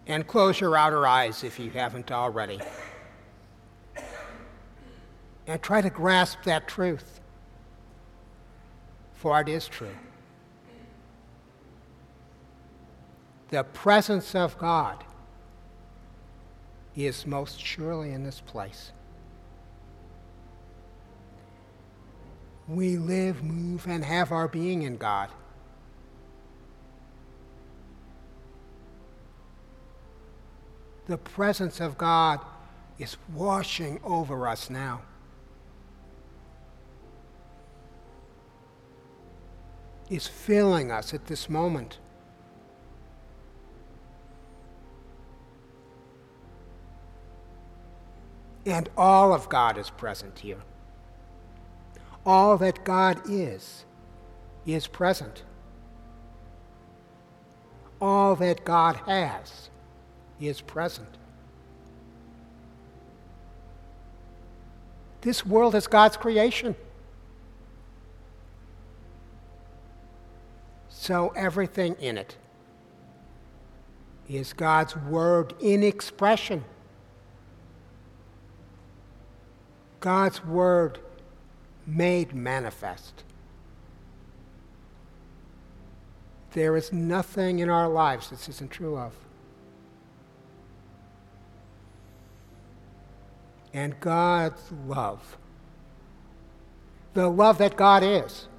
And close your outer eyes if you haven't already. And try to grasp that truth, for it is true. The presence of God is most surely in this place. We live, move, and have our being in God. The presence of God is washing over us now. Is filling us at this moment. And all of God is present here. All that God is present. All that God has is present. This world is God's creation. So everything in it is God's word in expression. God's word made manifest. There is nothing in our lives this isn't true of. And God's love, the love that God is,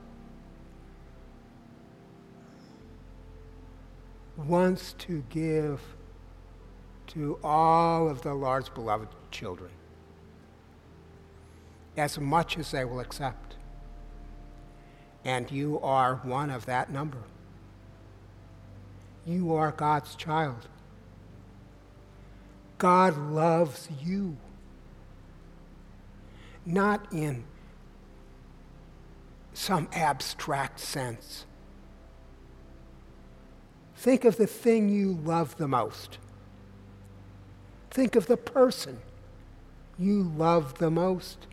wants to give to all of the Lord's beloved children as much as they will accept. And you are one of that number. You are God's child. God loves you. Not in some abstract sense. Think of the thing you love the most. Think of the person you love the most.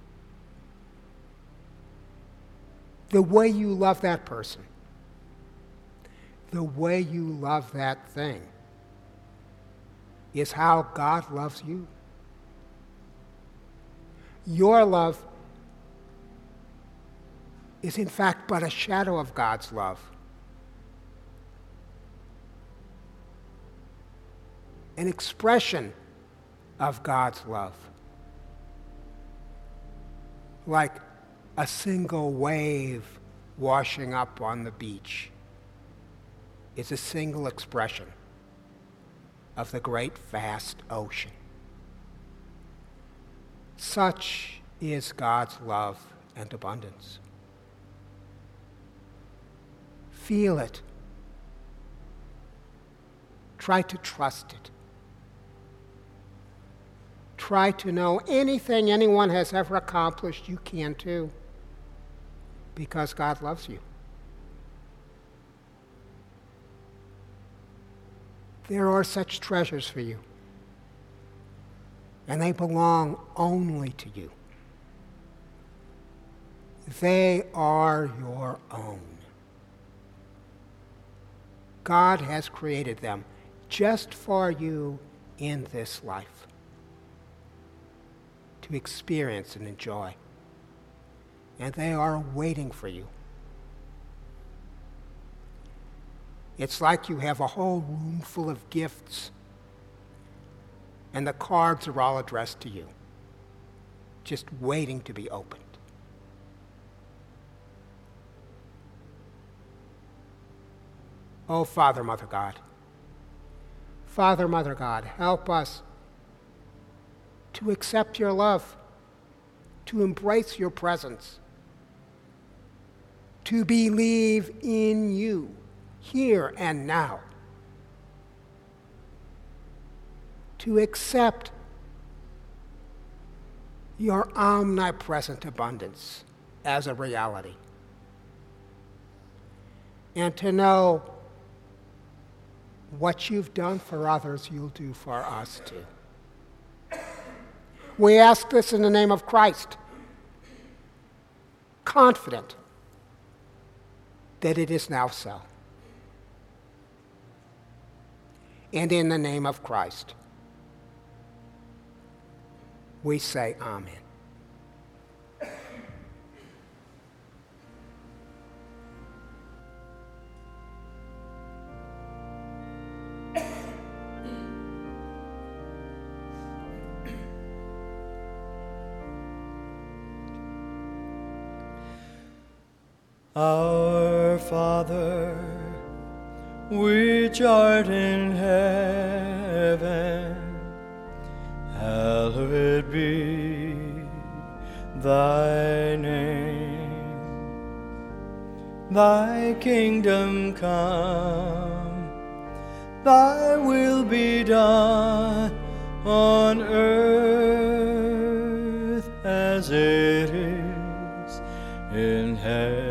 The way you love that person. The way you love that thing is how God loves you. Your love is in fact but a shadow of God's love. An expression of God's love. Like a single wave washing up on the beach is a single expression of the great vast ocean. Such is God's love and abundance. Feel it. Try to trust it. Try to know anything anyone has ever accomplished, you can too, because God loves you. There are such treasures for you, and they belong only to you. They are your own. God has created them just for you in this life to experience and enjoy. And they are waiting for you. It's like you have a whole room full of gifts, and the cards are all addressed to you, just waiting to be opened. Oh, Father, Mother God. Father, Mother God, help us to accept your love, to embrace your presence, to believe in you here and now, to accept your omnipresent abundance as a reality, and to know what you've done for others, you'll do for us too. We ask this in the name of Christ, confident that it is now so. and in the name of Christ, we say amen. Our Father, which art in heaven, hallowed be thy name. Thy kingdom come, thy will be done on earth as it is in heaven.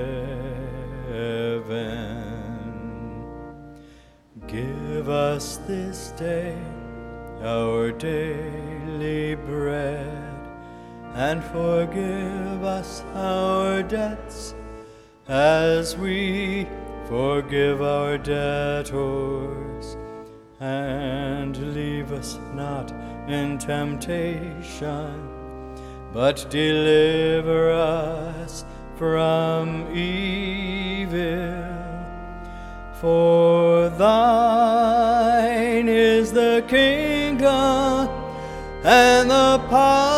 Give us this day our daily bread, and forgive us our debts as we forgive our debtors. And leave us not in temptation, but deliver us from evil. For thine is the kingdom and the power